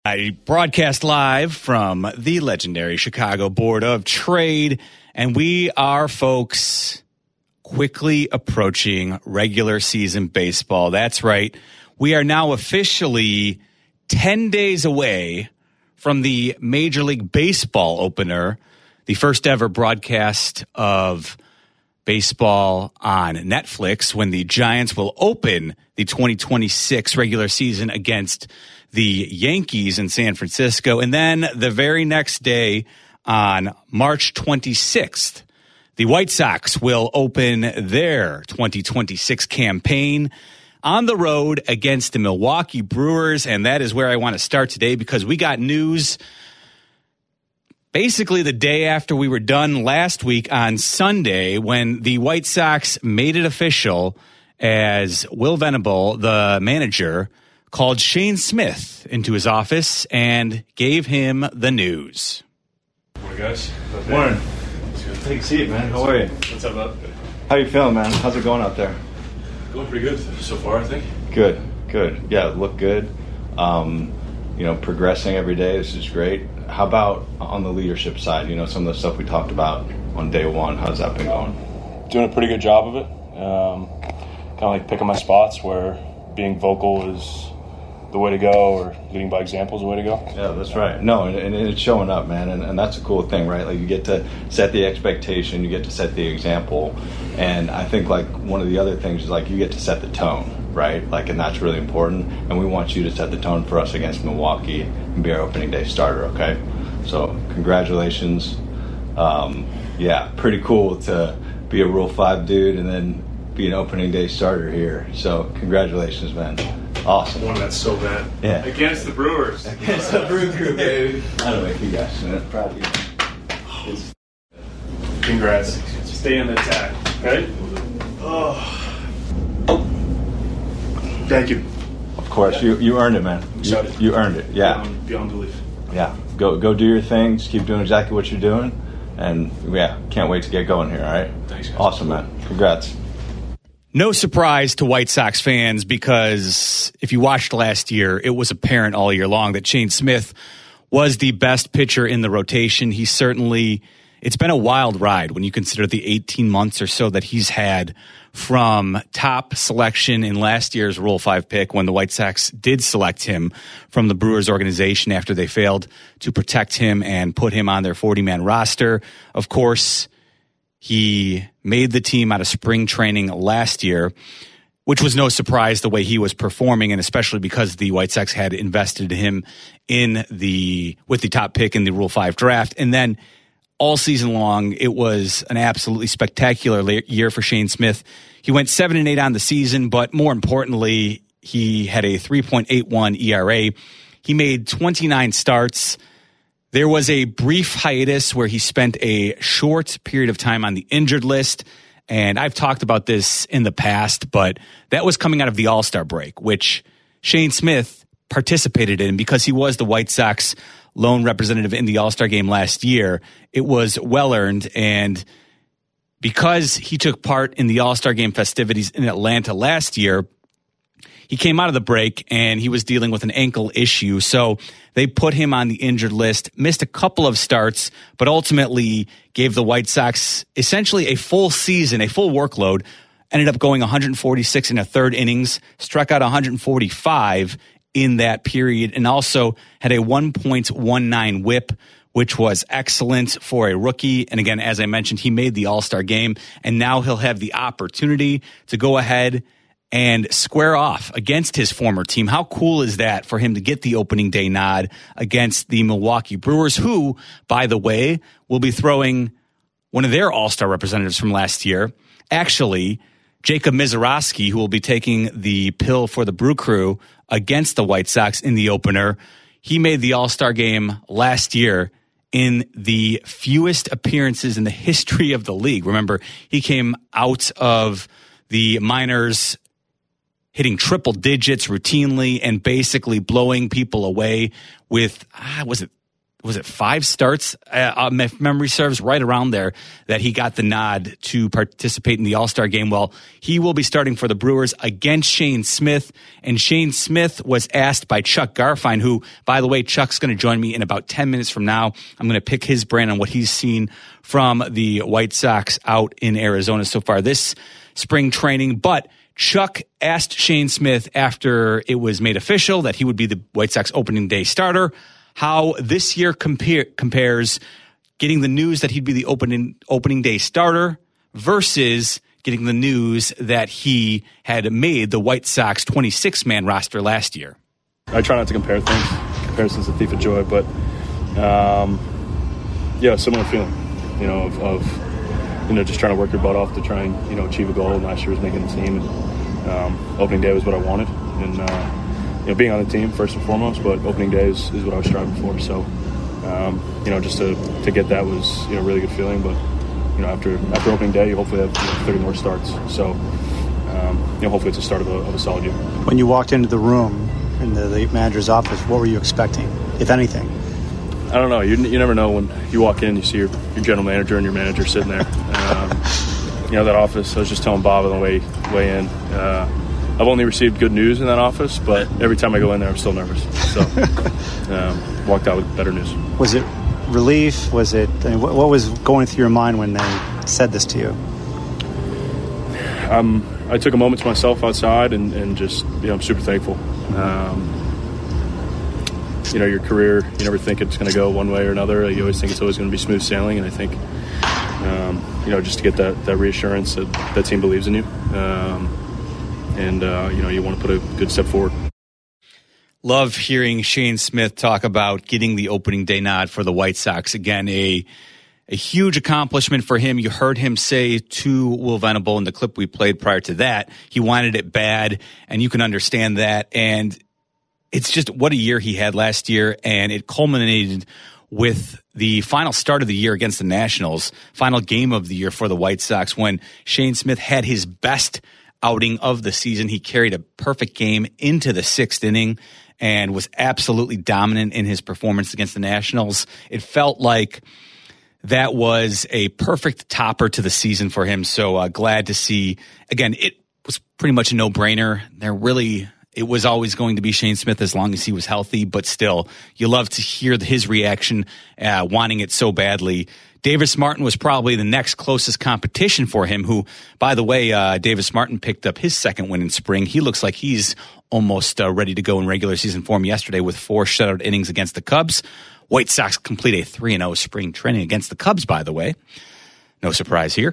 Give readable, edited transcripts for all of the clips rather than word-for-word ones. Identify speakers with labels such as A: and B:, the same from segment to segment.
A: I broadcast live from the legendary Chicago Board of Trade, and we are, folks, quickly approaching regular season baseball. That's right. We are now officially 10 days away from the Major League Baseball opener, the first ever broadcast of baseball on Netflix, when the Giants will open the 2026 regular season against the Yankees in San Francisco. And then the very next day, on March 26th, the White Sox will open their 2026 campaign on the road against the Milwaukee Brewers. And that is where I want to start today, because we got news basically the day after we were done last week on Sunday, when the White Sox made it official, as Will Venable, the manager, called Shane Smith into his office and gave him the news.
B: Morning, guys.
C: Morning. Take a seat, man. How are you?
B: What's up, bud?
C: How you feeling, man? How's it going out there?
B: Going pretty good so far, I think.
C: Good. Yeah, look good. Progressing every day. This is great. How about on the leadership side? Some of the stuff we talked about on day one. How's that been going?
B: Doing a pretty good job of it. Kind of like picking my spots where being vocal is the way to go, or leading by example is the way to go.
C: Yeah, that's right. No, and it's showing up, man, and that's a cool thing, right? Like, you get to set the expectation, you get to set the example, and I think, like, one of the other things is, like, you get to set the tone, right? Like, and that's really important, and we want you to set the tone for us against Milwaukee and be our opening day starter, okay? So, congratulations. Pretty cool to be a Rule 5 dude and then be an opening day starter here. So, congratulations, man. Awesome.
B: One that's so bad.
C: Yeah.
B: Against the Brewers.
C: Against the Brew Crew, baby. I don't know if you guys, man. Proud of you.
B: Congrats. Stay in the attack. Okay? Thank you.
C: Of course, you earned it, man. You earned it. Yeah.
B: Beyond belief.
C: Yeah. Go do your thing. Just keep doing exactly what you're doing. And, can't wait to get going here, all right?
B: Thanks, guys.
C: Awesome, man. Congrats.
A: No surprise to White Sox fans, because if you watched last year, it was apparent all year long that Shane Smith was the best pitcher in the rotation. It's been a wild ride when you consider the 18 months or so that he's had from top selection in last year's Rule 5 pick, when the White Sox did select him from the Brewers organization after they failed to protect him and put him on their 40-man roster. Of course, he made the team out of spring training last year, which was no surprise the way he was performing, and especially because the White Sox had invested him with the top pick in the Rule 5 draft. And then all season long, it was an absolutely spectacular year for Shane Smith. He went 7-8 on the season, but more importantly, he had a 3.81 ERA. He made 29 starts. There was a brief hiatus where he spent a short period of time on the injured list, and I've talked about this in the past, but that was coming out of the All-Star break, which Shane Smith participated in because he was the White Sox lone representative in the All-Star game last year. It was well-earned, and because he took part in the All-Star game festivities in Atlanta last year, he came out of the break and he was dealing with an ankle issue. So they put him on the injured list, missed a couple of starts, but ultimately gave the White Sox essentially a full season, a full workload. Ended up going 146 in a third innings, struck out 145 in that period, and also had a 1.19 whip, which was excellent for a rookie. And again, as I mentioned, he made the All-Star game, and now he'll have the opportunity to go ahead and square off against his former team. How cool is that for him to get the opening day nod against the Milwaukee Brewers, who, by the way, will be throwing one of their All-Star representatives from last year, actually Jacob Misiorowski, who will be taking the pill for the Brew Crew against the White Sox in the opener. He made the All-Star game last year in the fewest appearances in the history of the league. Remember, he came out of the minors hitting triple digits routinely and basically blowing people away with, was it 5 starts, if memory serves, right around there, that he got the nod to participate in the All-Star game. Well, he will be starting for the Brewers against Shane Smith, and Shane Smith was asked by Chuck Garfien, who, by the way, Chuck's going to join me in about 10 minutes from now. I'm going to pick his brain on what he's seen from the White Sox out in Arizona so far this spring training, but Chuck asked Shane Smith after it was made official that he would be the White Sox opening day starter, how this year compares getting the news that he'd be the opening day starter versus getting the news that he had made the White Sox 26-man roster last year.
B: I try not to compare things. Comparison's a thief of joy, but similar feeling, of just trying to work your butt off to try and achieve a goal. And last year was making the team, and opening day was what I wanted, and being on the team first and foremost, but opening day is what I was striving for. So, just to get that was a really good feeling. But after opening day, you hopefully have 30 more starts. So, hopefully it's a start of a solid year.
D: When you walked into the room in the manager's office, what were you expecting, if anything?
B: I don't know. You never know when you walk in. You see your general manager and your manager sitting there. That office. I was just telling Bob on the way in. I've only received good news in that office, but every time I go in there, I'm still nervous. So, walked out with better news.
D: Was it relief? Was it? What was going through your mind when they said this to you?
B: I took a moment to myself outside and just, I'm super thankful. Your career, you never think it's going to go one way or another. You always think it's always going to be smooth sailing, and I think, just to get that reassurance that that team believes in you. You want to put a good step forward.
A: Love hearing Shane Smith talk about getting the opening day nod for the White Sox. Again, a huge accomplishment for him. You heard him say to Will Venable in the clip we played prior to that, he wanted it bad, and you can understand that. And it's just what a year he had last year, and it culminated with the final start of the year against the Nationals, final game of the year for the White Sox, when Shane Smith had his best outing of the season. He carried a perfect game into the 6th inning and was absolutely dominant in his performance against the Nationals. It felt like that was a perfect topper to the season for him. So glad to see. Again, it was pretty much a no-brainer. It was always going to be Shane Smith as long as he was healthy, but still, you love to hear his reaction, wanting it so badly. Davis Martin was probably the next closest competition for him, who, by the way, Davis Martin picked up his second win in spring. He looks like he's almost ready to go in regular season form yesterday with 4 shutout innings against the Cubs. White Sox complete a 3-0 spring training against the Cubs, by the way. No surprise here.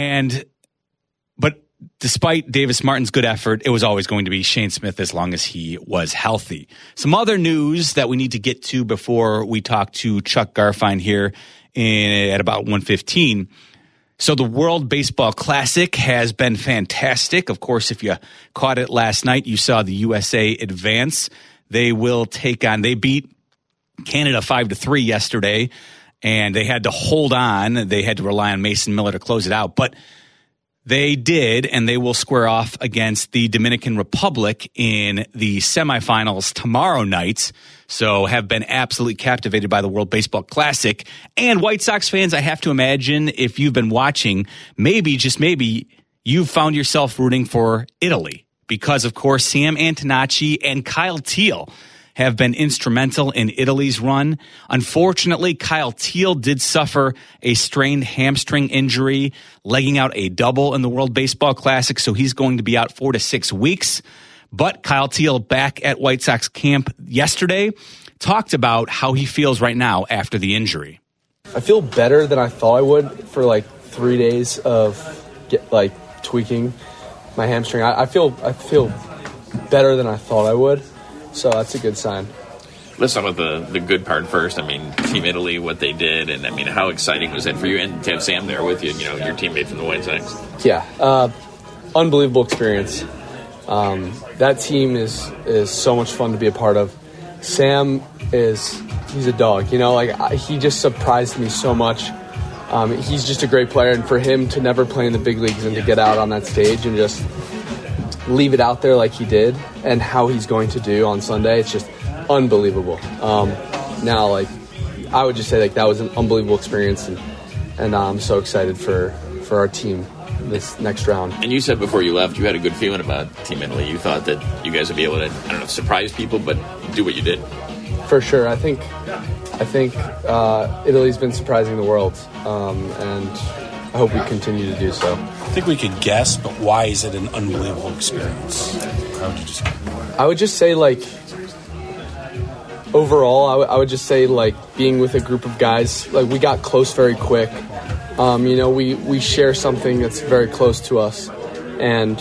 A: But despite Davis Martin's good effort, it was always going to be Shane Smith as long as he was healthy. Some other news that we need to get to before we talk to Chuck Garfien here at about 1:15. So the World Baseball Classic has been fantastic. Of course, if you caught it last night, you saw the USA advance. They beat Canada 5-3 yesterday, and they had to hold on. They had to rely on Mason Miller to close it out, but they did, and they will square off against the Dominican Republic in the semifinals tomorrow night. So have been absolutely captivated by the World Baseball Classic. And White Sox fans, I have to imagine, if you've been watching, maybe, just maybe, you've found yourself rooting for Italy. Because, of course, Sam Antonacci and Kyle Teel have been instrumental in Italy's run. Unfortunately, Kyle Teel did suffer a strained hamstring injury, legging out a double in the World Baseball Classic, so he's going to be out 4 to 6 weeks. But Kyle Teel, back at White Sox camp yesterday, talked about how he feels right now after the injury.
E: I feel better than I thought I would for 3 days of tweaking my hamstring. I feel better than I thought I would. So that's a good sign.
F: Let's start with the good part first. I mean, Team Italy, what they did, and I mean, how exciting was it for you? And to have Sam there with you, your teammate from the White Sox.
E: Yeah, unbelievable experience. That team is so much fun to be a part of. Sam he's a dog. He just surprised me so much. He's just a great player, and for him to never play in the big leagues and to get out on that stage and just leave it out there like he did and how he's going to do on Sunday, it's just unbelievable. Now, I would just say like that was an unbelievable experience, and I'm so excited for our team this next round.
F: And you said before you left, you had a good feeling about Team Italy. You thought that you guys would be able to, I don't know, surprise people, but do what you did.
E: For sure. I think Italy's been surprising the world, and I hope we continue to do so.
G: I think we could guess, but why is it an unbelievable experience? How would you just?
E: I would just say, like, overall, I would just say, like, being with a group of guys, like, we got close very quick. You know, we share something that's very close to us, and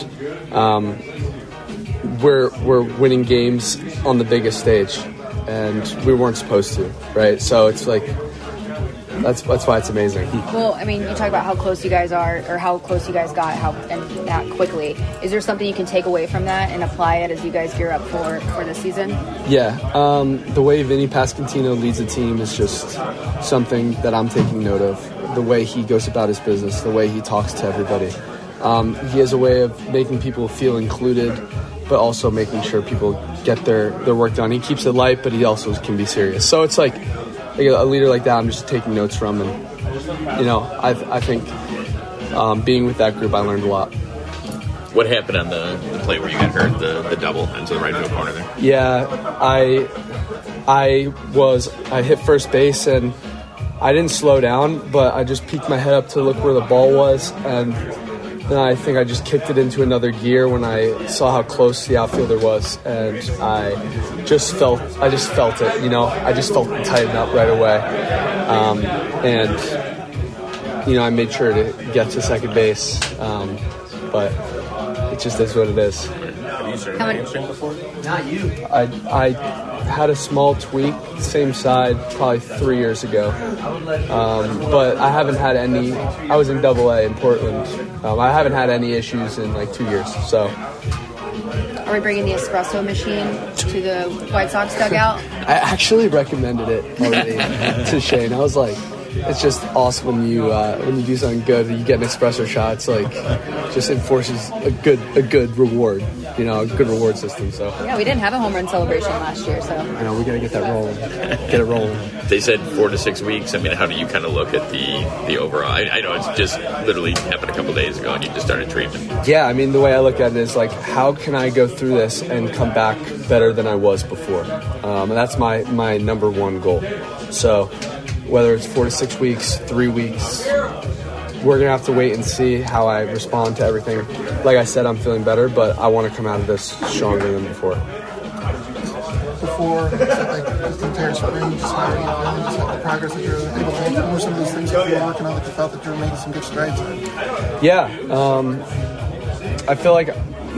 E: we're winning games on the biggest stage, and we weren't supposed to, right? So it's like that's why it's amazing.
H: Well, I mean, you talk about how close you guys are, or how close you guys got, and that quickly. Is there something you can take away from that and apply it as you guys gear up for this season? Yeah,
E: the way Vinny Pasquantino leads the team is just something that I'm taking note of. The way he goes about his business, the way he talks to everybody. He has a way of making people feel included, but also making sure people get their work done. He keeps it light, but he also can be serious. So it's like a leader like that I'm just taking notes from. And, you know, I think being with that group, I learned a lot.
F: What happened on the play where you got hurt, the double into the right field corner there?
E: Yeah, I hit first base, and I didn't slow down, but I just peeked my head up to look where the ball was, and then I think I just kicked it into another gear when I saw how close the outfielder was, and I just felt it, you know. I just felt it tighten up right away, and you know, I made sure to get to second base, but it just is what it is.
H: How many?
E: Not you. I had a small tweak, same side, probably 3 years ago. But I haven't had any. I was in AA in Portland. I haven't had any issues in like 2 years. So,
H: are we bringing the espresso machine to the White Sox dugout?
E: I actually recommended it already to Shane. I was like, it's just awesome when you do something good and you get an espresso shot. It's like just enforces a good reward, you know, a good reward system. So
H: yeah, we didn't have a home run celebration last year, so
E: I know we gotta get that rolling, get it rolling.
F: They said 4 to 6 weeks. I mean, how do you kind of look at the overall? I know it's just literally happened a couple days ago and you just started treatment.
E: Yeah, I mean, the way I look at it is like, how can I go through this and come back better than I was before? And that's my number one goal. So whether it's 4 to 6 weeks, 3 weeks, we're going to have to wait and see how I respond to everything. Like I said, I'm feeling better, but I want to come out of this stronger than before.
I: Before, like the entire spring, just how you feeling, just like the progress that you're able to make? What were some of those things that you were working on that you felt that you were making some good strides in?
E: Yeah, I feel like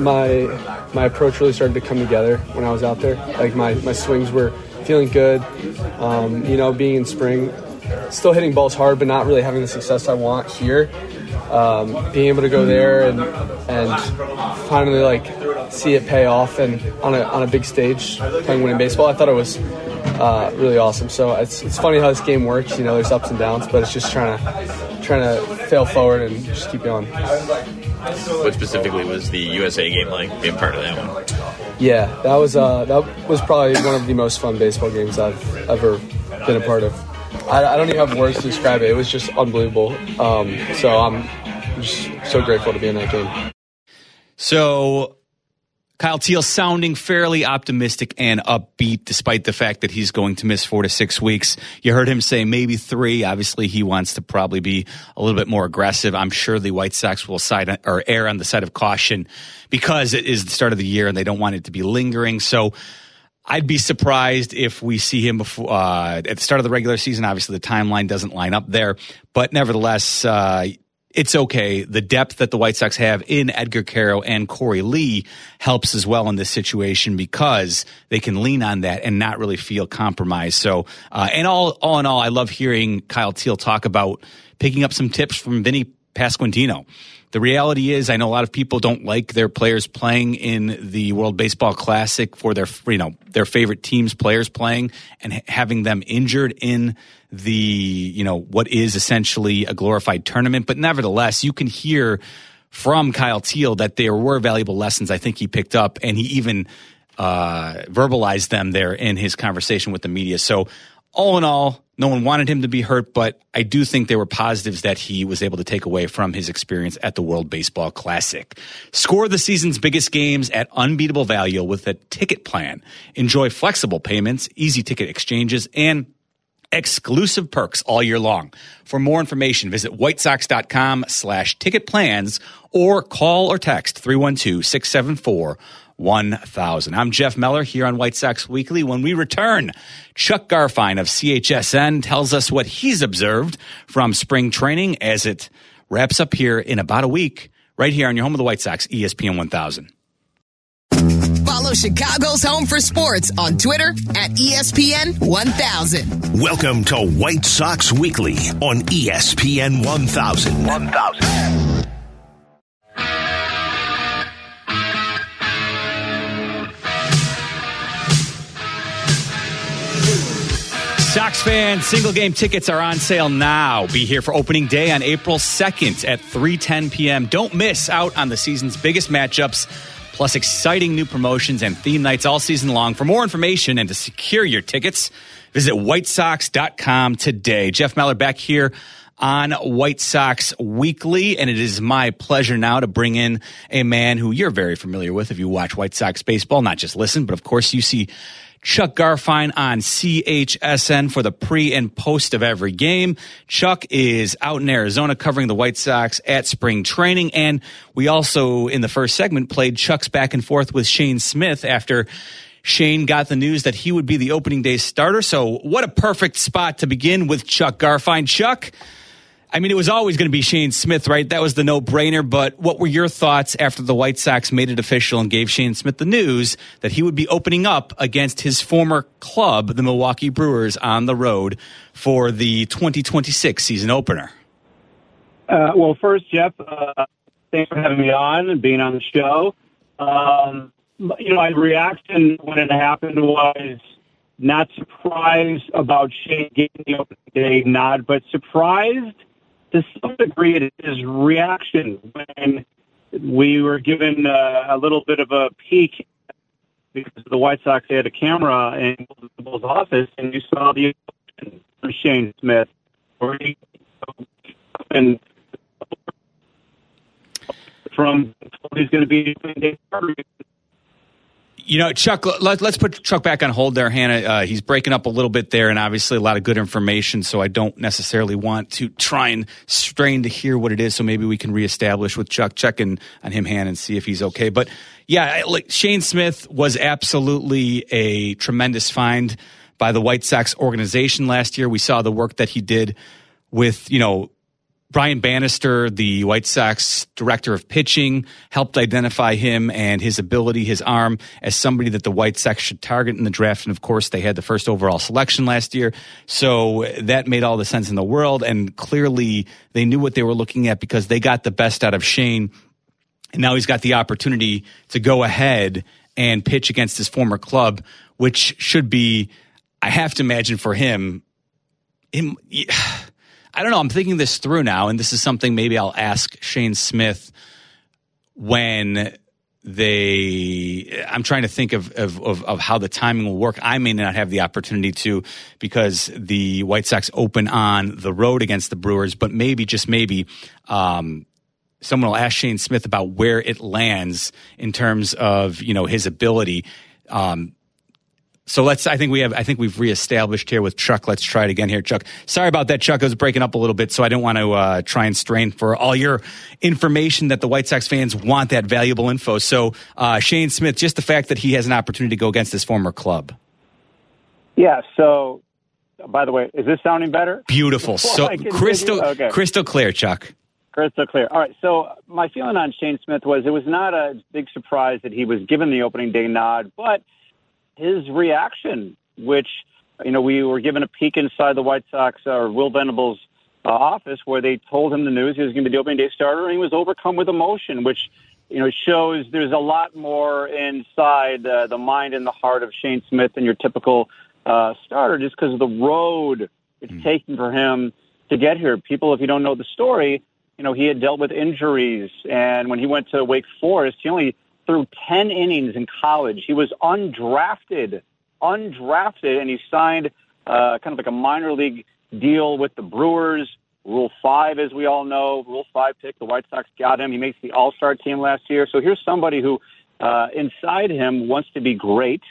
E: my approach really started to come together when I was out there. Like my swings were feeling good, you know, being in spring, still hitting balls hard, but not really having the success I want here. Being able to go there and finally like see it pay off and on a big stage playing winning baseball, I thought it was really awesome. So it's funny how this game works. You know, there's ups and downs, but it's just trying to fail forward and just keep going.
F: What specifically was the USA game like, being part of that one?
E: Yeah, that was probably one of the most fun baseball games I've ever been a part of. I don't even have words to describe it. It was just unbelievable. So I'm just so grateful to be in that game.
A: So Kyle Teel sounding fairly optimistic and upbeat despite the fact that he's going to miss 4 to 6 weeks. You heard him say maybe 3. Obviously, he wants to probably be a little bit more aggressive. I'm sure the White Sox will err on the side of caution because it is the start of the year and they don't want it to be lingering. So I'd be surprised if we see him before at the start of the regular season. Obviously, the timeline doesn't line up there, but nevertheless, it's okay. The depth that the White Sox have in Edgar Quero and Corey Lee helps as well in this situation because they can lean on that and not really feel compromised. So, and all in all, I love hearing Kyle Teel talk about picking up some tips from Vinny Pasquantino. The reality is, I know a lot of people don't like their players playing in the World Baseball Classic for their favorite team's players playing and having them injured in the, what is essentially a glorified tournament. But nevertheless, you can hear from Kyle Teel that there were valuable lessons I think he picked up, and he even verbalized them there in his conversation with the media. So all in all, no one wanted him to be hurt, but I do think there were positives that he was able to take away from his experience at the World Baseball Classic. Score the season's biggest games at unbeatable value with a ticket plan. Enjoy flexible payments, easy ticket exchanges, and exclusive perks all year long. For more information, visit whitesox.com/ticket plans or call or text 312-674-1000. I'm Jeff Meller here on White Sox Weekly. When we return, Chuck Garfien of CHSN tells us what he's observed from spring training as it wraps up here in about a week, right here on your home of the White Sox, ESPN 1000.
J: Follow Chicago's Home for Sports on Twitter at ESPN 1000.
K: Welcome to White Sox Weekly on ESPN 1000.
A: Sox fans, single game tickets are on sale now. Be here for opening day on April 2nd at 3:10 p.m. Don't miss out on the season's biggest matchups, plus exciting new promotions and theme nights all season long. For more information and to secure your tickets, visit whitesox.com today. Jeff Meller back here on White Sox Weekly, and it is my pleasure now to bring in a man who you're very familiar with if you watch White Sox baseball, not just listen, but of course you see Chuck Garfien on CHSN for the pre and post of every game. Chuck is out in Arizona covering the White Sox at spring training. And we also, in the first segment, played Chuck's back and forth with Shane Smith after Shane got the news that he would be the opening day starter. So what a perfect spot to begin with Chuck Garfien. Chuck, I mean, it was always going to be Shane Smith, right? That was the no-brainer. But what were your thoughts after the White Sox made it official and gave Shane Smith the news that he would be opening up against his former club, the Milwaukee Brewers, on the road for the 2026 season opener?
L: Well, first, Jeff, thanks for having me on and being on the show. My reaction when it happened was not surprised about Shane getting the opening day nod, but surprised to some degree at his reaction when we were given a little bit of a peek because the White Sox had a camera in Bill's office, and you saw the from Shane Smith, where he and from he's going to be.
A: You know, Chuck, let's put Chuck back on hold there, Hannah. He's breaking up a little bit there, and obviously a lot of good information, so I don't necessarily want to try and strain to hear what it is, so maybe we can reestablish with Chuck, check in on him, Hannah, and see if he's okay. But, yeah, Shane Smith was absolutely a tremendous find by the White Sox organization last year. We saw the work that he did with, Brian Bannister, the White Sox director of pitching, helped identify him and his ability, his arm, as somebody that the White Sox should target in the draft. And, of course, they had the first overall selection last year. So that made all the sense in the world. And clearly they knew what they were looking at because they got the best out of Shane. And now he's got the opportunity to go ahead and pitch against his former club, which should be, I have to imagine for him I don't know. I'm thinking this through now, and this is something maybe I'll ask Shane Smith when I'm trying to think of how the timing will work. I may not have the opportunity to because the White Sox open on the road against the Brewers, but maybe, just maybe, someone will ask Shane Smith about where it lands in terms of, his ability. So I think we've reestablished here with Chuck. Let's try it again here, Chuck. Sorry about that, Chuck. I was breaking up a little bit, so I don't want to try and strain for all your information that the White Sox fans want, that valuable info. So Shane Smith, just the fact that he has an opportunity to go against his former club.
L: Yeah. So, by the way, is this sounding better?
A: Beautiful. So crystal clear, Chuck.
L: Crystal clear. All right. So my feeling on Shane Smith was it was not a big surprise that he was given the opening day nod, but his reaction, which, we were given a peek inside the White Sox or Will Venable's office where they told him the news he was going to be the opening day starter, and he was overcome with emotion, which, shows there's a lot more inside the mind and the heart of Shane Smith than your typical starter, just because of the road it's taking for him to get here. People, if you don't know the story, he had dealt with injuries, and when he went to Wake Forest, he only threw 10 innings in college. He was undrafted, and he signed kind of like a minor league deal with the Brewers. Rule 5, as we all know, Rule 5 pick. The White Sox got him. He makes the All-Star team last year. So here's somebody who, inside him, wants to be great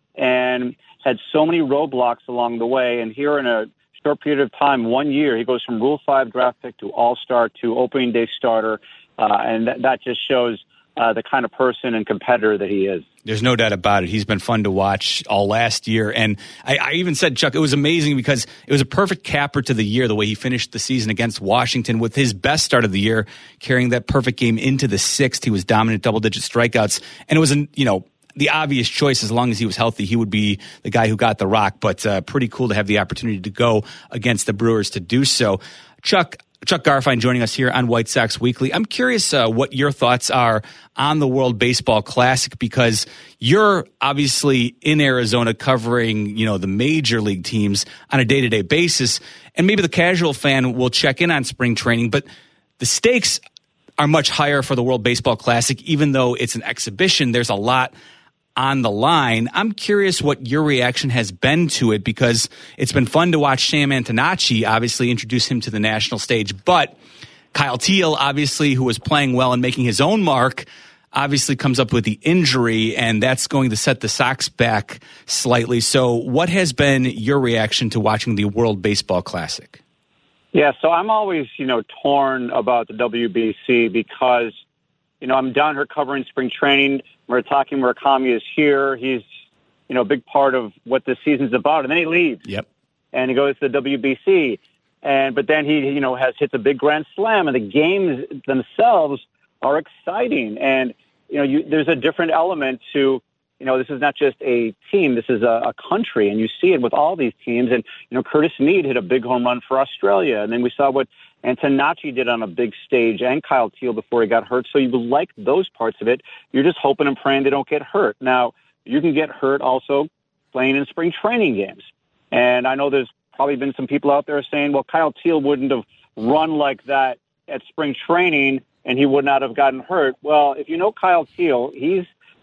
L: and had so many roadblocks along the way. And here in a short period of time, 1 year, he goes from Rule 5 draft pick to All-Star to opening day starter. And that just shows the kind of person and competitor that he is.
A: There's no doubt about it. He's been fun to watch all last year. And I even said, Chuck, it was amazing because it was a perfect capper to the year, the way he finished the season against Washington with his best start of the year, carrying that perfect game into the 6th. He was dominant, double-digit strikeouts. And it was, the obvious choice. As long as he was healthy, he would be the guy who got the rock. But pretty cool to have the opportunity to go against the Brewers to do so. Chuck Garfien joining us here on White Sox Weekly. I'm curious what your thoughts are on the World Baseball Classic, because you're obviously in Arizona covering, the major league teams on a day-to-day basis, and maybe the casual fan will check in on spring training, but the stakes are much higher for the World Baseball Classic. Even though it's an exhibition, there's a lot on the line. I'm curious what your reaction has been to it, because it's been fun to watch Sam Antonacci obviously introduce him to the national stage, but Kyle Teel, obviously, who was playing well and making his own mark, obviously comes up with the injury, and that's going to set the Sox back slightly. So what has been your reaction to watching the World Baseball Classic?
L: Yeah, so I'm always, torn about the WBC because, I'm down here covering spring training. Murataki Murakami is here. He's, a big part of what this season's about. And then he leaves.
A: Yep.
L: And he goes to the WBC. But then he, hits a big grand slam. And the games themselves are exciting. And, there's a different element to, this is not just a team. This is a country. And you see it with all these teams. And, Curtis Mead hit a big home run for Australia. And then we saw what Antonacci did on a big stage, and Kyle Teel before he got hurt. So you like those parts of it. You're just hoping and praying they don't get hurt. Now, you can get hurt also playing in spring training games. And I know there's probably been some people out there saying, well, Kyle Teel wouldn't have run like that at spring training and he would not have gotten hurt. Well, if you know Kyle Teel, he's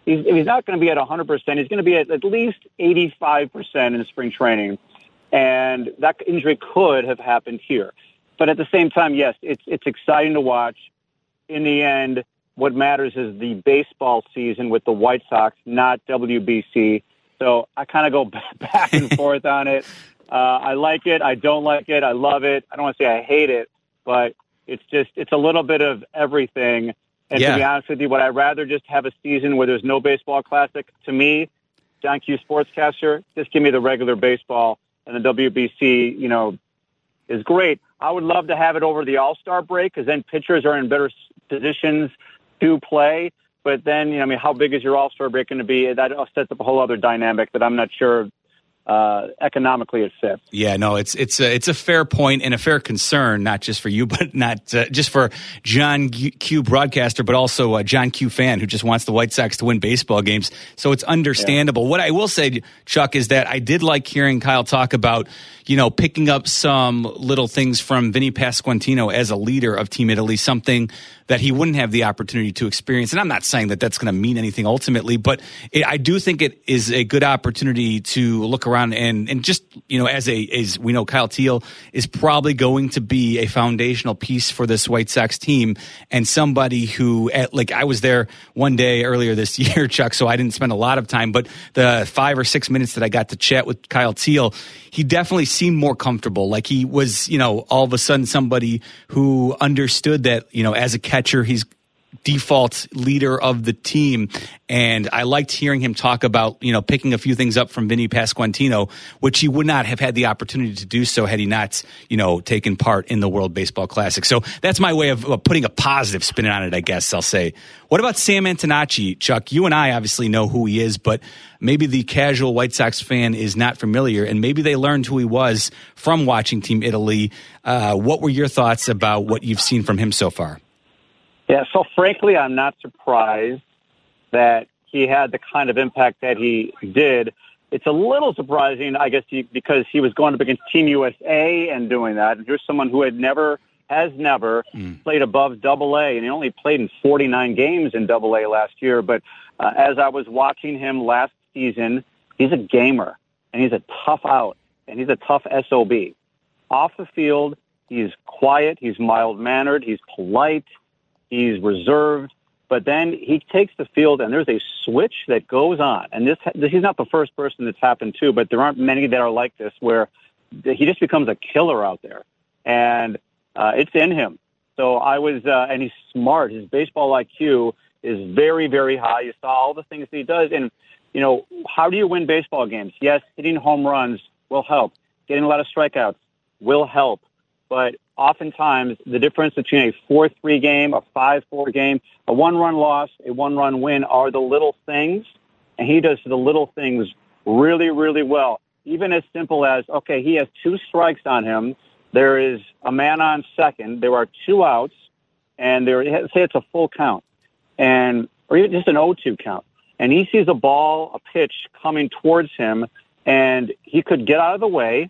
L: not going to be at 100%. He's going to be at least 85% in spring training. And that injury could have happened here. But at the same time, yes, it's exciting to watch. In the end, what matters is the baseball season with the White Sox, not WBC. So I kind of go back and forth on it. I like it. I don't like it. I love it. I don't want to say I hate it, but it's a little bit of everything. And to be honest with you, would I rather just have a season where there's no baseball classic? To me, John Q Sportscaster, just give me the regular baseball, and the WBC, is great. I would love to have it over the All-Star break, because then pitchers are in better positions to play. But then, how big is your All-Star break going to be? That sets up a whole other dynamic that I'm not sure economically it fits.
A: Yeah, no, it's a fair point and a fair concern, not just for you, but not just for John Q broadcaster, but also John Q fan who just wants the White Sox to win baseball games. So it's understandable. Yeah. What I will say, Chuck, is that I did like hearing Kyle talk about, picking up some little things from Vinny Pasquantino as a leader of Team Italy, something that he wouldn't have the opportunity to experience. And I'm not saying that that's going to mean anything ultimately, but I do think it is a good opportunity to look around and just, as we know, Kyle Teel is probably going to be a foundational piece for this White Sox team, and somebody who, I was there one day earlier this year, Chuck, so I didn't spend a lot of time, but the 5 or 6 minutes that I got to chat with Kyle Teel, he definitely seemed more comfortable. Like he was, all of a sudden somebody who understood that, as a catcher, he's default leader of the team. And I liked hearing him talk about, picking a few things up from Vinny Pasquantino, which he would not have had the opportunity to do so had he not, taken part in the World Baseball Classic. So that's my way of putting a positive spin on it, I guess I'll say. What about Sam Antonacci, Chuck? You and I obviously know who he is, but maybe the casual White Sox fan is not familiar, and maybe they learned who he was from watching Team Italy. What were your thoughts about what you've seen from him so far?
L: Yeah, so frankly, I'm not surprised that he had the kind of impact that he did. It's a little surprising, I guess, because he was going up against Team USA and doing that. And here's someone who has never played above Double-A, and he only played in 49 games in Double-A last year. But as I was watching him last season, he's a gamer, and he's a tough out. and he's a tough SOB. Off the field, he's quiet, he's mild-mannered, he's polite, he's reserved. But then he takes the field, and there's a switch that goes on. And this he's not the first person that's happened to, but there aren't many that are like this, where he just becomes a killer out there. And it's in him. So and he's smart. His baseball IQ is very, very high. You saw all the things that he does. And, how do you win baseball games? Yes, hitting home runs will help. Getting a lot of strikeouts will help. But oftentimes, the difference between a 4-3 game, a 5-4 game, a 1-run loss, a 1-run win are the little things. And he does the little things really, really well. Even as simple as, okay, he has 2 strikes on him. There is a man on second. There are 2 outs. And say it's a full count. Or even just an 0-2 count. And he sees a ball, a pitch coming towards him, and he could get out of the way,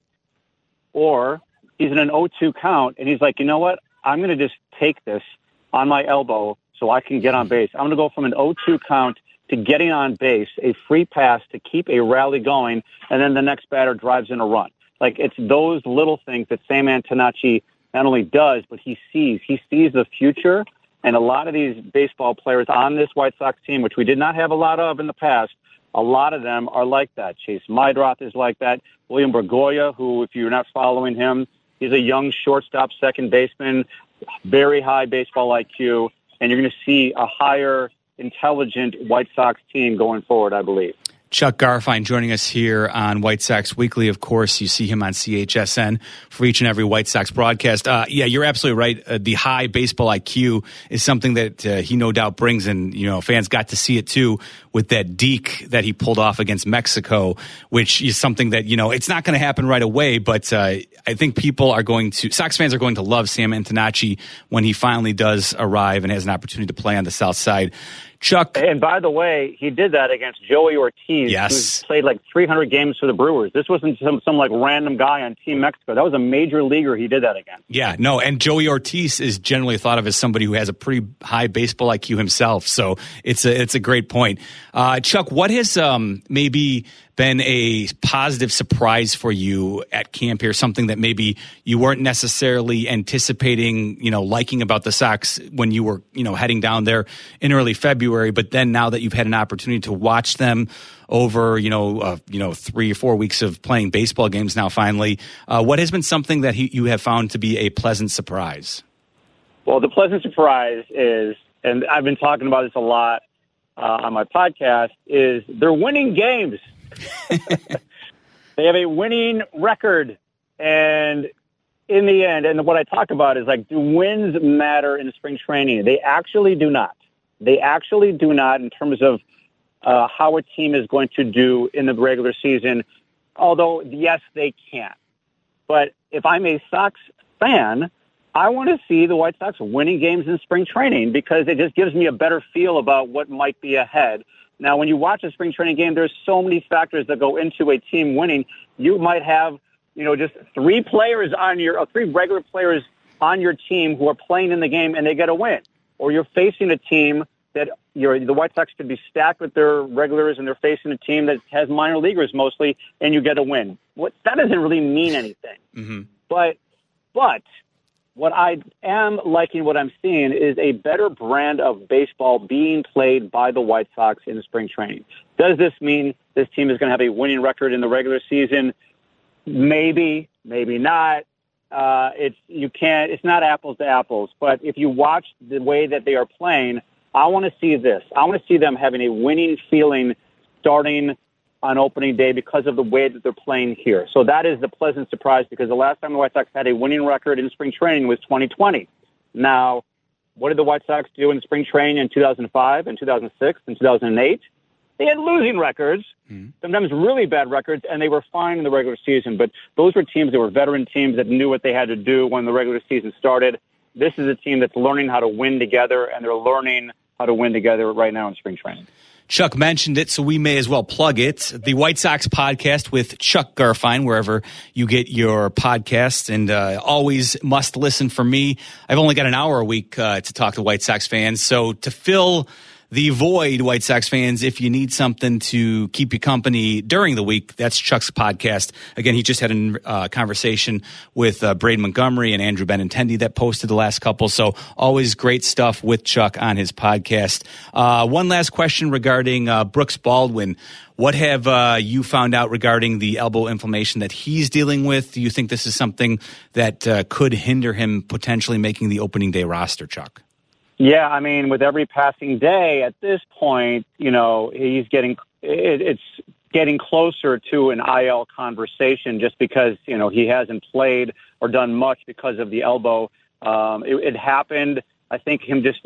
L: or he's in an 0-2 count, and he's like, you know what? I'm going to just take this on my elbow so I can get on base. I'm going to go from an 0-2 count to getting on base, a free pass to keep a rally going, and then the next batter drives in a run. Like, it's those little things that Sam Antonacci not only does, but he sees. He sees the future, and a lot of these baseball players on this White Sox team, which we did not have a lot of in the past, a lot of them are like that. Chase Meidroth is like that. William Bergoya, who, if you're not following him, he's a young shortstop, second baseman, very high baseball IQ, and you're going to see a higher, intelligent White Sox team going forward, I believe.
A: Chuck Garfien joining us here on White Sox Weekly. Of course, you see him on CHSN for each and every White Sox broadcast. Yeah, you're absolutely right. The high baseball IQ is something that he no doubt brings, and fans got to see it too with that deke that he pulled off against Mexico, which is something that it's not going to happen right away. But I think Sox fans are going to love Sam Antonacci when he finally does arrive and has an opportunity to play on the South Side. Chuck.
L: And by the way, he did that against Joey Ortiz, who's played like 300 games for the Brewers. This wasn't some like random guy on Team Mexico. That was a major leaguer he did that against.
A: Yeah, no, and Joey Ortiz is generally thought of as somebody who has a pretty high baseball IQ himself. So it's a great point. Chuck, what has maybe been a positive surprise for you at camp here? Something that maybe you weren't necessarily anticipating, liking about the Sox when you were, heading down there in early February, but then now that you've had an opportunity to watch them over, 3 or 4 weeks of playing baseball games now finally, what has been something that you have found to be a pleasant surprise?
L: Well, the pleasant surprise is, and I've been talking about this a lot on my podcast, is they're winning games. They have a winning record, and in the end, and what I talk about is like, do wins matter in spring training? They actually do not. They actually do not in terms of how a team is going to do in the regular season, although, yes, they can. But if I'm a Sox fan, I want to see the White Sox winning games in spring training because it just gives me a better feel about what might be ahead. Now, when you watch a spring training game, there's so many factors that go into a team winning. You might have, just 3 regular players on your team who are playing in the game and they get a win. Or you're facing a team that the White Sox could be stacked with their regulars and they're facing a team that has minor leaguers mostly and you get a win. That doesn't really mean anything. Mm-hmm. But what I am liking, what I'm seeing, is a better brand of baseball being played by the White Sox in spring training. Does this mean this team is going to have a winning record in the regular season? Maybe, maybe not. It's not apples to apples. But if you watch the way that they are playing, I want to see this. I want to see them having a winning feeling starting on opening day because of the way that they're playing here. So that is the pleasant surprise because the last time the White Sox had a winning record in spring training was 2020. Now, what did the White Sox do in spring training in 2005 and 2006 and 2008? They had losing records, sometimes really bad records, and they were fine in the regular season. But those were teams that were veteran teams that knew what they had to do when the regular season started. This is a team that's learning how to win together, and they're learning how to win together right now in spring training.
A: Chuck mentioned it, so we may as well plug it. The White Sox podcast with Chuck Garfien, wherever you get your podcasts, and always must listen for me. I've only got an hour a week to talk to White Sox fans, so to fill the void, White Sox fans, if you need something to keep you company during the week, that's Chuck's podcast. Again, he just had a conversation with Braden Montgomery and Andrew Benintendi that posted the last couple. So always great stuff with Chuck on his podcast. One last question regarding Brooks Baldwin. What have you found out regarding the elbow inflammation that he's dealing with? Do you think this is something that could hinder him potentially making the opening day roster, Chuck?
L: Yeah, I mean, with every passing day at this point, it's getting closer to an IL conversation just because, he hasn't played or done much because of the elbow. It happened, I think, him just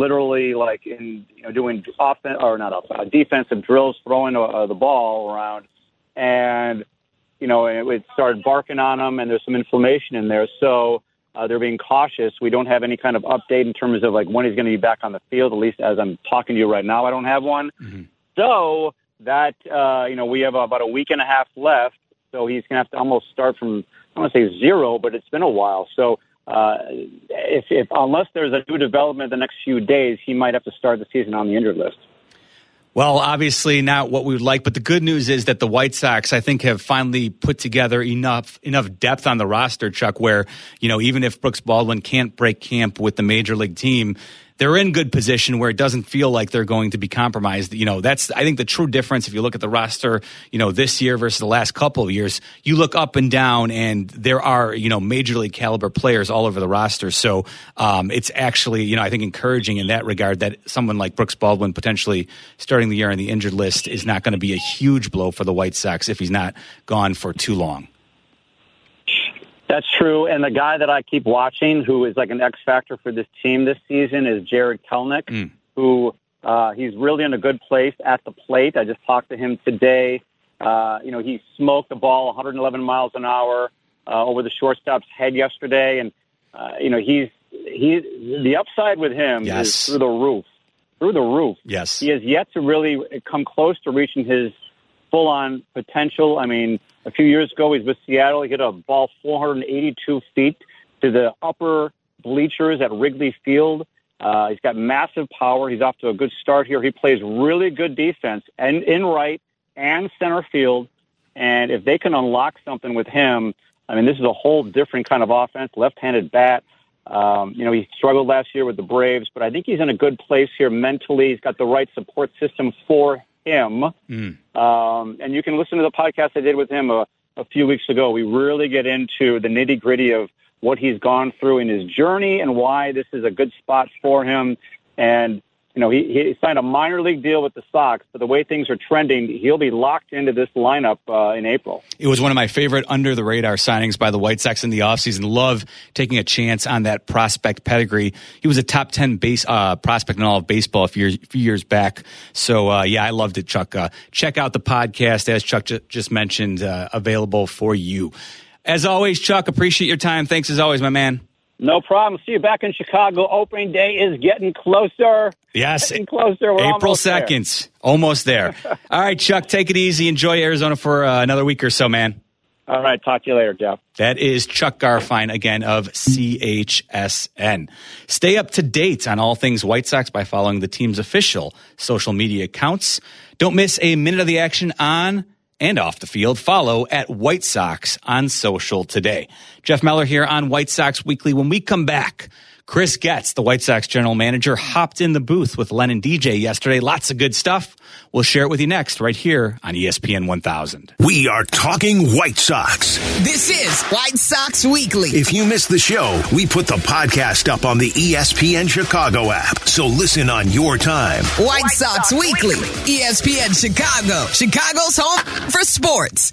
L: doing defensive drills, throwing the ball around, and, it started barking on him, and there's some inflammation in there. So, they're being cautious. We don't have any kind of update in terms of when he's going to be back on the field. At least as I'm talking to you right now, I don't have one. Mm-hmm. So that, we have about a week and a half left. So he's going to have to almost start from, I don't want to say zero, but it's been a while. So if unless there's a new development the next few days, he might have to start the season on the injured list.
A: Well, obviously not what we would like, but the good news is that the White Sox, I think, have finally put together enough depth on the roster, Chuck, where, even if Brooks Baldwin can't break camp with the major league team, they're in good position where it doesn't feel like they're going to be compromised. That's, I think, the true difference. If you look at the roster, this year versus the last couple of years, you look up and down and there are, major league caliber players all over the roster. So it's actually, I think, encouraging in that regard that someone like Brooks Baldwin potentially starting the year on the injured list is not going to be a huge blow for the White Sox if he's not gone for too long.
L: That's true. And the guy that I keep watching, who is like an X factor for this team this season, is Jared Kelenic, who he's really in a good place at the plate. I just talked to him today. He smoked the ball 111 miles an hour over the shortstop's head yesterday. And, the upside with him is through the roof. Through the roof.
A: Yes.
L: He has yet to really come close to reaching his full-on potential. I mean, a few years ago, he's with Seattle. He hit a ball 482 feet to the upper bleachers at Wrigley Field. He's got massive power. He's off to a good start here. He plays really good defense and in right and center field. And if they can unlock something with him, I mean, this is a whole different kind of offense, left-handed bat. He struggled last year with the Braves, but I think he's in a good place here mentally. He's got the right support system for him. And you can listen to the podcast I did with him a few weeks ago. We really get into the nitty-gritty of what he's gone through in his journey and why this is a good spot for him. And, he signed a minor league deal with the Sox, but the way things are trending, he'll be locked into this lineup in April.
A: It was one of my favorite under-the-radar signings by the White Sox in the offseason. Love taking a chance on that prospect pedigree. He was a top 10 prospect in all of baseball a few years back. So, I loved it, Chuck. Check out the podcast, as Chuck just mentioned, available for you. As always, Chuck, appreciate your time. Thanks as always, my man.
L: No problem. See you back in Chicago. Opening day is getting closer.
A: Yes.
L: Getting closer. We're
A: April 2nd. Almost there. All right, Chuck, take it easy. Enjoy Arizona for another week or so, man.
L: All right. Talk to you later, Jeff.
A: That is Chuck Garfien, again, of CHSN. Stay up to date on all things White Sox by following the team's official social media accounts. Don't miss a minute of the action on and off the field. Follow at White Sox on social today. Jeff Meller here on White Sox Weekly. When we come back, Chris Getz, the White Sox general manager, hopped in the booth with Len and DJ yesterday. Lots of good stuff. We'll share it with you next right here on ESPN 1000.
K: We are talking White Sox.
J: This is White Sox Weekly.
K: If you missed the show, we put the podcast up on the ESPN Chicago app. So listen on your time.
J: White Sox Weekly. ESPN Chicago. Chicago's home for sports.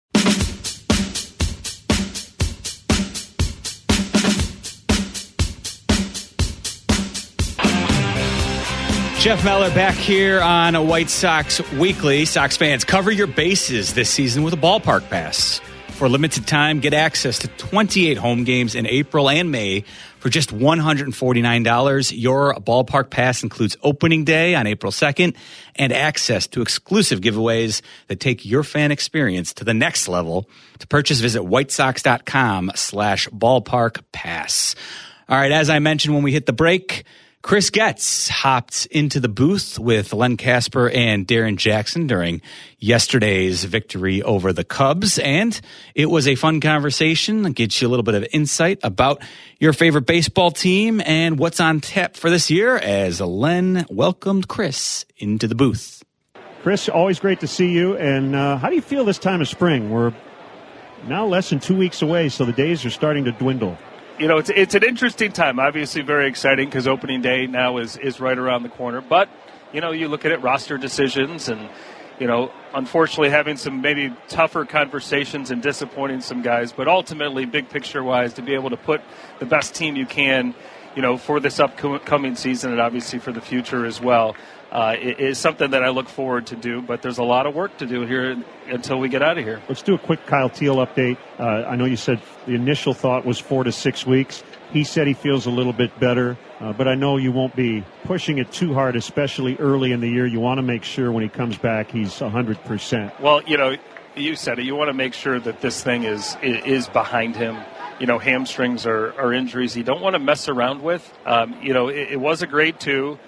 A: Jeff Meller back here on a White Sox Weekly. Sox fans, cover your bases this season with a ballpark pass. For a limited time, get access to 28 home games in April and May for just $149. Your ballpark pass includes opening day on April 2nd and access to exclusive giveaways that take your fan experience to the next level. To purchase, visit whitesox.com/ballpark pass. All right, as I mentioned when we hit the break, Chris Getz hopped into the booth with Len Casper and Darren Jackson during yesterday's victory over the Cubs, and it was a fun conversation. It gets you a little bit of insight about your favorite baseball team and what's on tap for this year as Len welcomed Chris into the booth.
M: Chris, always great to see you, and how do you feel this time of spring? We're now less than 2 weeks away, so the days are starting to dwindle.
N: You know, it's an interesting time. Obviously very exciting because opening day now is right around the corner. But, you know, you look at it, roster decisions and, you know, unfortunately having some maybe tougher conversations and disappointing some guys. But ultimately, big picture-wise, to be able to put the best team you can, you know, for this upcoming season and obviously for the future as well. It is something that I look forward to do, but there's a lot of work to do here until we get out of here.
M: Let's do a quick Kyle Teel update. I know you said the initial thought was 4 to 6 weeks. He said he feels a little bit better, but I know you won't be pushing it too hard, especially early in the year. You want to make sure when he comes back he's 100%.
N: Well, you know, you said it. You want to make sure that this thing is behind him. You know, hamstrings are injuries you don't want to mess around with. You know, it was a grade 2.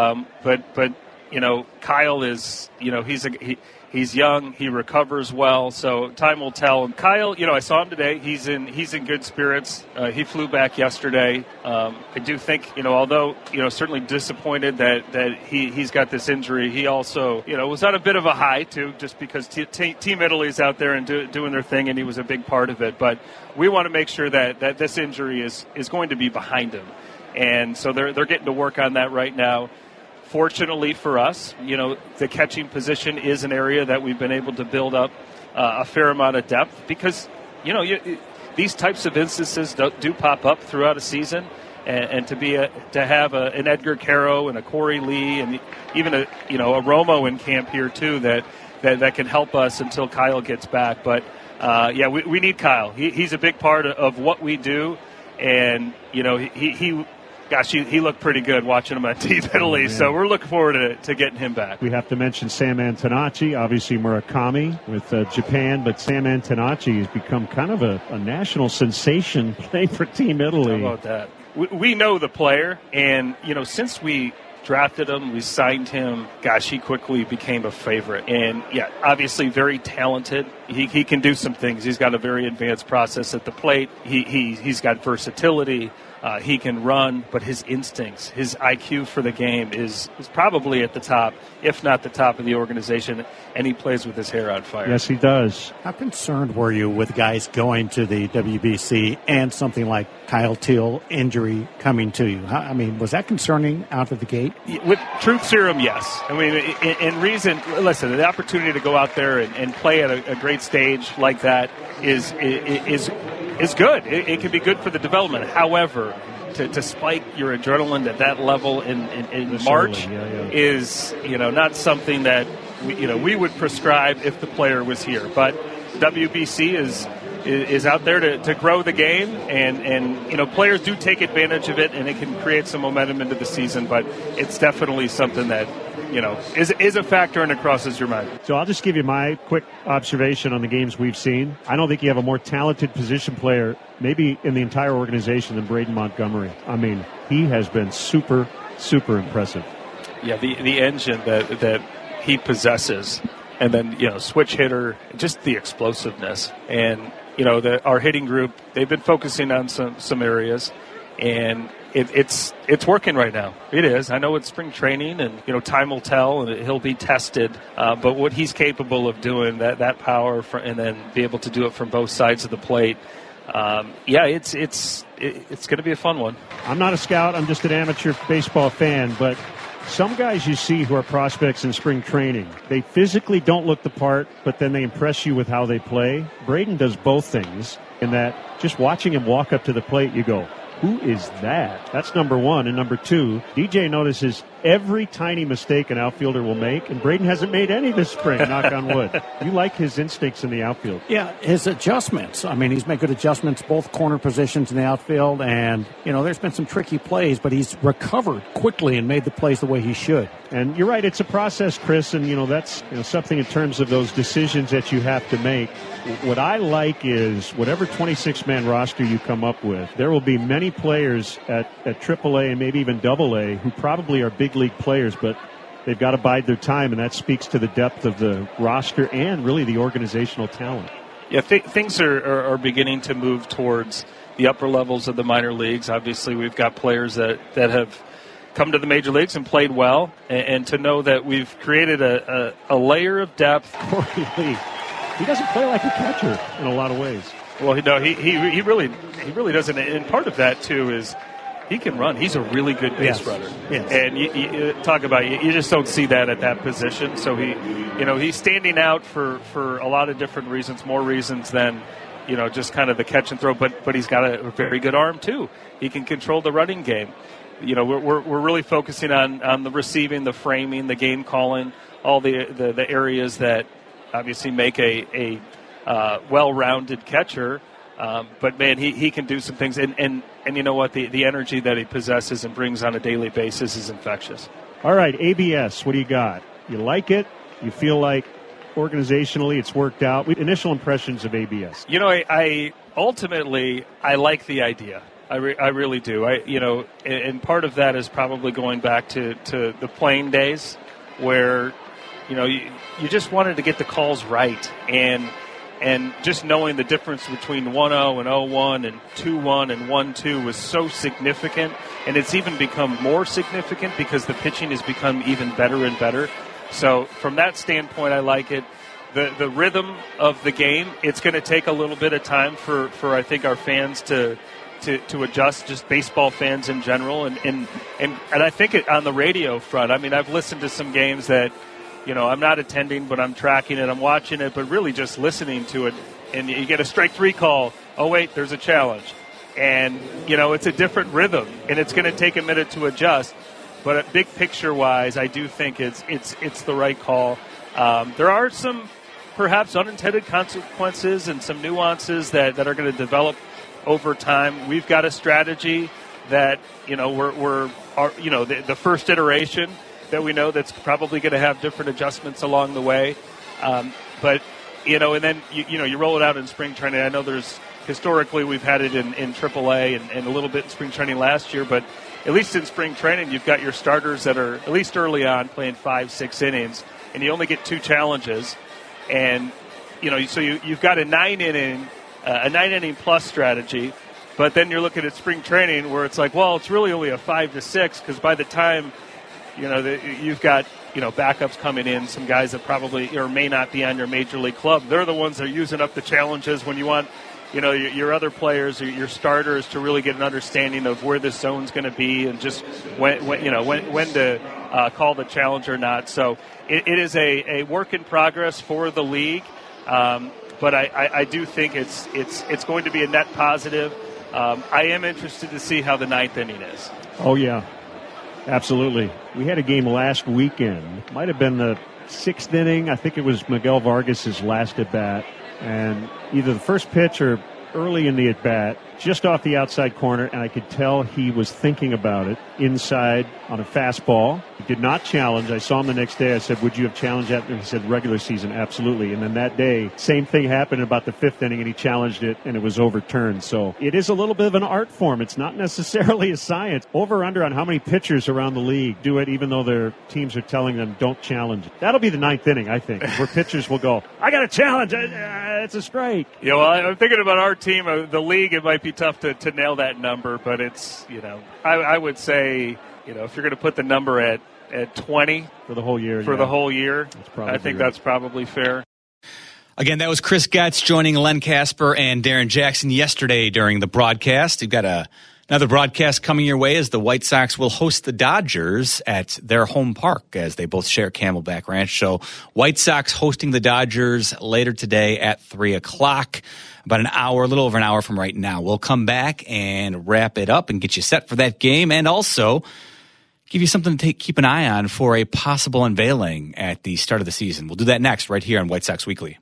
N: But you know, Kyle is, you know, he's young, he recovers well, so time will tell. And Kyle, you know, I saw him today. He's in good spirits. He flew back yesterday. I do think, you know, although, you know, certainly disappointed that he's got this injury, he also, you know, was on a bit of a high too, just because Team Italy's out there and doing their thing, and he was a big part of it. But we want to make sure that this injury is going to be behind him. And so they're getting to work on that right now. Fortunately for us, you know, the catching position is an area that we've been able to build up a fair amount of depth because, you know, these types of instances do pop up throughout a season. And to have an Edgar Caro and a Corey Lee and even a Romo in camp here too that can help us until Kyle gets back. But yeah, we need Kyle. He's a big part of what we do, and you know he looked pretty good watching him on Team Italy, so we're looking forward to getting him back.
M: We have to mention Sam Antonacci, obviously Murakami with Japan, but Sam Antonacci has become kind of a national sensation playing for Team Italy.
N: How about that? We know the player, and you know, since we drafted him, we signed him, gosh, he quickly became a favorite. And yeah, obviously very talented. He can do some things. He's got a very advanced process at the plate. He's got versatility. He can run, but his instincts, his IQ for the game is probably at the top, if not the top of the organization, and he plays with his hair on fire.
M: Yes, he does.
O: How concerned were you with guys going to the WBC and something like Kyle Teel injury coming to you? I mean, was that concerning out of the gate?
N: With Truth Serum, yes. I mean, in reason, listen, the opportunity to go out there and play at a great stage like that is good. It can be good for the development. However, to spike your adrenaline at that level in March is, you know, not something that we would prescribe if the player was here. But WBC is out there to grow the game, and you know, players do take advantage of it, and it can create some momentum into the season. But it's definitely something that, you know, is a factor and it crosses your mind.
M: So I'll just give you my quick observation on the games we've seen. I don't think you have a more talented position player maybe in the entire organization than Braden Montgomery. I mean, he has been super, super impressive.
N: Yeah, the engine that he possesses, and then, you know, switch hitter, just the explosiveness. And, you know, our hitting group, they've been focusing on some areas, and it's working right now. It is. I know it's spring training, and you know, time will tell, and he'll be tested. But what he's capable of doing, that power, and then be able to do it from both sides of the plate. Yeah, it's going to be a fun one.
M: I'm not a scout. I'm just an amateur baseball fan, but some guys you see who are prospects in spring training, they physically don't look the part, but then they impress you with how they play. Braden does both things in that just watching him walk up to the plate, you go, who is that? That's number one. And number two, DJ notices every tiny mistake an outfielder will make, and Braden hasn't made any this spring, knock on wood. You like his instincts in the outfield.
O: Yeah, his adjustments. I mean, he's made good adjustments, both corner positions in the outfield, and, you know, there's been some tricky plays, but he's recovered quickly and made the plays the way he should.
M: And you're right, it's a process, Chris, and, that's something in terms of those decisions that you have to make. What I like is whatever 26-man roster you come up with, there will be many players at AAA and maybe even AA who probably are big league players, but they've got to bide their time, and that speaks to the depth of the roster and really the organizational talent.
N: Yeah, things are beginning to move towards the upper levels of the minor leagues. Obviously, we've got players that have come to the major leagues and played well, and to know that we've created a layer of depth.
M: Corey Lee, he doesn't play like a catcher in a lot of ways.
N: Well, he really doesn't. And part of that too is he can run. He's a really good base runner.
M: Yes.
N: And you talk about you just don't see that at that position. So he's standing out for a lot of different reasons, more reasons than just kind of the catch and throw. But he's got a very good arm too. He can control the running game. We're really focusing on the receiving, the framing, the game calling, all the areas that obviously make a well-rounded catcher. But man, he can do some things, and you know what? The energy that he possesses and brings on a daily basis is infectious.
M: All right, ABS, what do you got? You like it? You feel like organizationally it's worked out? Initial impressions of ABS.
N: I ultimately like the idea. I really do. And part of that is probably going back to the playing days where, you just wanted to get the calls right. And just knowing the difference between 1-0 and 0-1 and 2-1 and 1-2 was so significant. And it's even become more significant because the pitching has become even better and better. So from that standpoint, I like it. The rhythm of the game, it's going to take a little bit of time for I think, our fans to adjust, just baseball fans in general. And I think on the radio front, I mean, I've listened to some games that, I'm not attending, but I'm tracking it, I'm watching it, but really just listening to it. And you get a strike 3 call. Oh, wait, there's a challenge. And, it's a different rhythm, and it's going to take a minute to adjust. But big picture-wise, I do think it's the right call. There are some perhaps unintended consequences and some nuances that are going to develop over time. We've got a strategy that, the first iteration that we know that's probably going to have different adjustments along the way. And then, you roll it out in spring training. I know historically we've had it in AAA and a little bit in spring training last year, but at least in spring training, you've got your starters that are, at least early on, playing 5-6 innings, and you only get 2 challenges. And, so you've got a 9-inning plus strategy, but then you're looking at spring training where it's like, well, it's really only a 5-6 because by the time, you've got, backups coming in, some guys that probably or may not be on your major league club. They're the ones that are using up the challenges when you want, your other players or your starters to really get an understanding of where this zone's going to be and just when to call the challenge or not. So it is a work in progress for the league. But I do think it's going to be a net positive. I am interested to see how the 9th inning is.
M: Oh, yeah, absolutely. We had a game last weekend. Might have been the 6th inning. I think it was Miguel Vargas's last at-bat. And either the first pitch or early in the at-bat, just off the outside corner, and I could tell he was thinking about it inside on a fastball. He did not challenge. I saw him the next day. I said, would you have challenged that? And he said, regular season, absolutely. And then that day, same thing happened in about the 5th inning, and he challenged it, and it was overturned. So it is a little bit of an art form. It's not necessarily a science. Over or under on how many pitchers around the league do it, even though their teams are telling them don't challenge it. That'll be the 9th inning, I think, where pitchers will go, I got a challenge. It's a strike.
N: Yeah, well, I'm thinking about our team, the league. It might be tough to nail that number, but it's, I would say, if you're going to put the number at 20
M: for the whole year,
N: the whole year, I think that's probably fair.
A: Again, that was Chris Getz joining Len Kasper and Darren Jackson yesterday during the broadcast. You've got another broadcast coming your way as the White Sox will host the Dodgers at their home park as they both share Camelback Ranch. So White Sox hosting the Dodgers later today at 3 o'clock. About an hour, a little over an hour from right now. We'll come back and wrap it up and get you set for that game and also give you something to keep an eye on for a possible unveiling at the start of the season. We'll do that next right here on White Sox Weekly.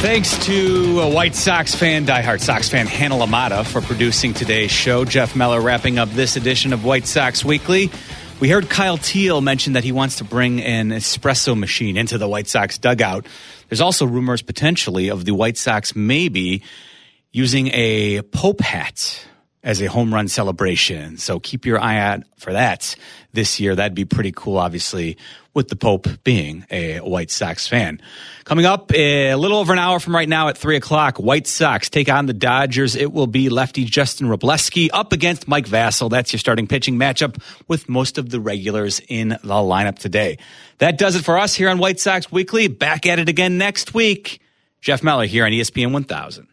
A: Thanks to a White Sox fan, diehard Sox fan, Hannah LaMotta, for producing today's show. Jeff Meller wrapping up this edition of White Sox Weekly. We heard Kyle Teal mention that he wants to bring an espresso machine into the White Sox dugout. There's also rumors potentially of the White Sox maybe using a Pope hat as a home run celebration. So keep your eye out for that this year. That'd be pretty cool, obviously, with the Pope being a White Sox fan. Coming up a little over an hour from right now at 3 o'clock, White Sox take on the Dodgers. It will be lefty Justin Wroblewski up against Mike Vasil. That's your starting pitching matchup with most of the regulars in the lineup today. That does it for us here on White Sox Weekly. Back at it again next week. Jeff Meller here on ESPN 1000.